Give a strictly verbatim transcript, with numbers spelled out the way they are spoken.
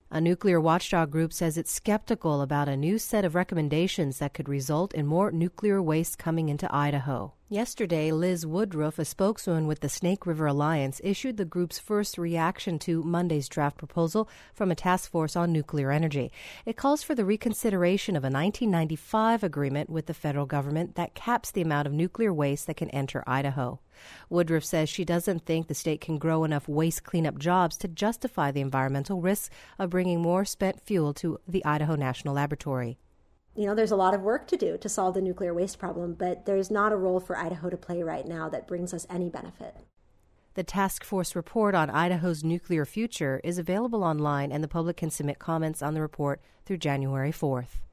A nuclear watchdog group says it's skeptical about a new set of recommendations that could result in more nuclear waste coming into Idaho. Yesterday, Liz Woodruff, a spokeswoman with the Snake River Alliance, issued the group's first reaction to Monday's draft proposal from a task force on nuclear energy. It calls for the reconsideration of a nineteen ninety-five agreement with the federal government that caps the amount of nuclear waste that can enter Idaho. Woodruff says she doesn't think the state can grow enough waste cleanup jobs to justify the environmental risks of bringing more spent fuel to the Idaho National Laboratory. You know, there's a lot of work to do to solve the nuclear waste problem, but there's not a role for Idaho to play right now that brings us any benefit. The task force report on Idaho's nuclear future is available online, and the public can submit comments on the report through January fourth.